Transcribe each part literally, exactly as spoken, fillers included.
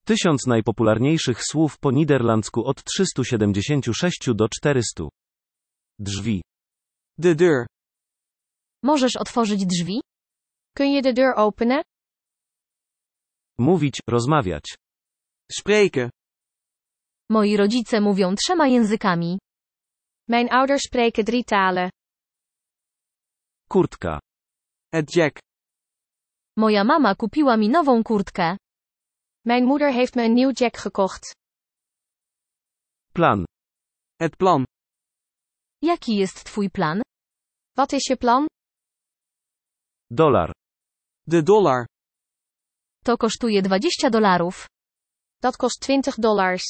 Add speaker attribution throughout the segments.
Speaker 1: Tysiąc najpopularniejszych słów po niderlandzku od trzystu siedemdziesięciu sześciu do czterystu. Drzwi.
Speaker 2: De deur.
Speaker 3: Możesz otworzyć drzwi?
Speaker 4: Kun je de deur openen?
Speaker 1: Mówić, rozmawiać.
Speaker 2: Spreken.
Speaker 3: Moi rodzice mówią trzema językami.
Speaker 4: Mijn ouders spreken drie talen.
Speaker 1: Kurtka.
Speaker 2: Het jack.
Speaker 3: Moja mama kupiła mi nową kurtkę.
Speaker 4: Mijn moeder heeft me een nieuw jack gekocht.
Speaker 1: Plan.
Speaker 2: Het plan.
Speaker 3: Jaki jest twój plan?
Speaker 4: Wat is je plan?
Speaker 1: Dolar.
Speaker 2: De dollar.
Speaker 3: To kosztuje dwadzieścia dolarów.
Speaker 4: Dat kost twintig dollars.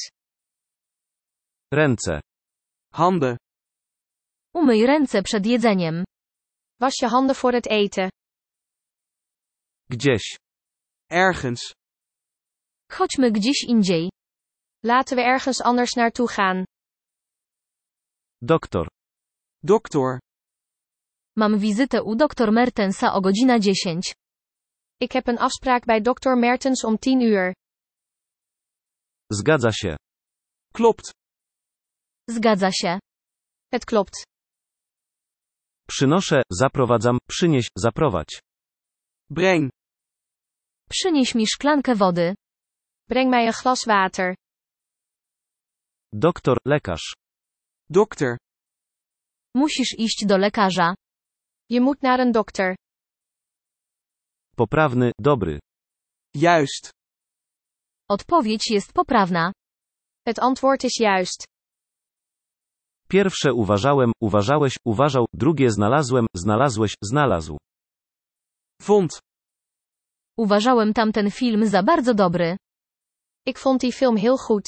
Speaker 1: Ręce.
Speaker 2: Handen.
Speaker 3: Umyj ręce przed jedzeniem.
Speaker 4: Was je handen voor het eten.
Speaker 1: Gdzieś.
Speaker 2: Ergens.
Speaker 3: Chodźmy gdzieś indziej.
Speaker 4: Laten we ergens anders naartoe gaan.
Speaker 1: Doktor.
Speaker 2: Dokter.
Speaker 3: Mam wizytę u doktor Mertensa o godzina dziesięć.
Speaker 4: Ik heb een afspraak bij dokter Mertens om tien uur.
Speaker 1: Zgadza się.
Speaker 2: Klopt.
Speaker 3: Zgadza się.
Speaker 4: Het klopt.
Speaker 1: Przynoszę, zaprowadzam, przynieś, zaprowadź.
Speaker 2: Breng.
Speaker 3: Przynieś mi szklankę wody.
Speaker 4: Breng mij een glas water.
Speaker 1: Doktor, lekarz.
Speaker 2: Dokter.
Speaker 3: Musisz iść do lekarza.
Speaker 4: Je moet naar een dokter.
Speaker 1: Poprawny, dobry.
Speaker 2: Juist.
Speaker 3: Odpowiedź jest poprawna.
Speaker 4: Het antwoord is juist.
Speaker 1: Pierwsze uważałem, uważałeś, uważał, drugie znalazłem, znalazłeś, znalazł.
Speaker 2: Vond.
Speaker 3: Uważałem tamten film za bardzo dobry.
Speaker 4: Ik vond die film heel goed.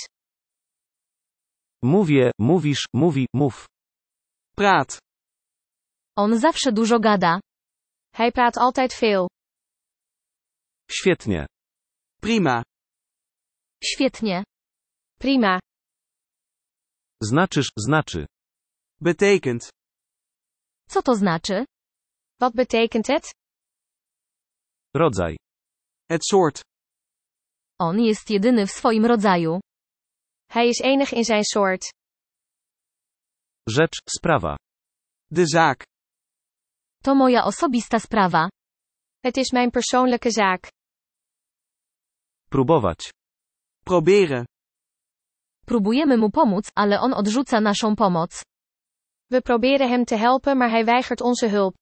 Speaker 1: Mówię, mówisz, mówi, mów.
Speaker 2: Praat.
Speaker 3: On zawsze dużo gada.
Speaker 4: Hij praat altijd veel.
Speaker 1: Świetnie.
Speaker 2: Prima.
Speaker 3: Świetnie.
Speaker 4: Prima.
Speaker 1: Znaczysz, znaczy.
Speaker 2: Betekent.
Speaker 3: Co to znaczy?
Speaker 4: Wat betekent het?
Speaker 1: Rodzaj.
Speaker 2: Het soort.
Speaker 3: On jest jedyny w swoim rodzaju.
Speaker 4: Hij is enig in zijn soort.
Speaker 1: Rzecz, sprawa.
Speaker 2: De zaak.
Speaker 3: To moja osobista sprawa.
Speaker 4: Het is mijn persoonlijke zaak.
Speaker 1: Próbować.
Speaker 2: Proberen.
Speaker 3: Próbujemy mu pomóc, ale on odrzuca naszą pomoc.
Speaker 4: We proberen hem te helpen, maar hij weigert onze hulp.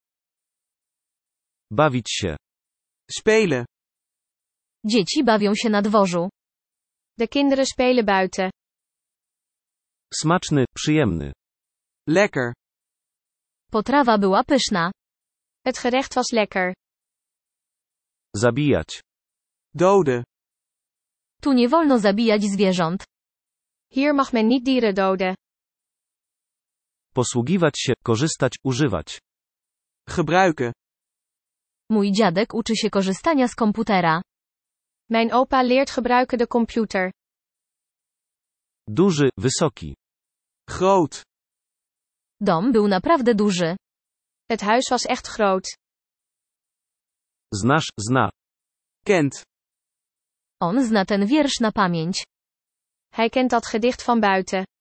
Speaker 1: Bawić się.
Speaker 2: Spelen.
Speaker 3: Dzieci bawią się na dworzu.
Speaker 4: De kinderen spelen buiten.
Speaker 1: Smaczny, przyjemny.
Speaker 2: Lekker.
Speaker 3: Potrawa była pyszna.
Speaker 4: Het gerecht was lekker.
Speaker 1: Zabijać.
Speaker 2: Doden.
Speaker 3: Tu nie wolno zabijać zwierząt.
Speaker 4: Hier mag men niet dieren doden.
Speaker 1: Posługiwać się, korzystać, używać.
Speaker 2: Gebruiken.
Speaker 3: Mój dziadek uczy się korzystania z komputera.
Speaker 4: Mijn opa leert gebruiken de computer.
Speaker 1: Duży, wysoki.
Speaker 2: Groot.
Speaker 3: Dom był naprawdę duży.
Speaker 4: Het huis was echt groot.
Speaker 1: Znasz, zna.
Speaker 2: Kent.
Speaker 3: On zna ten wiersz na pamięć.
Speaker 4: Hij kent dat gedicht van buiten.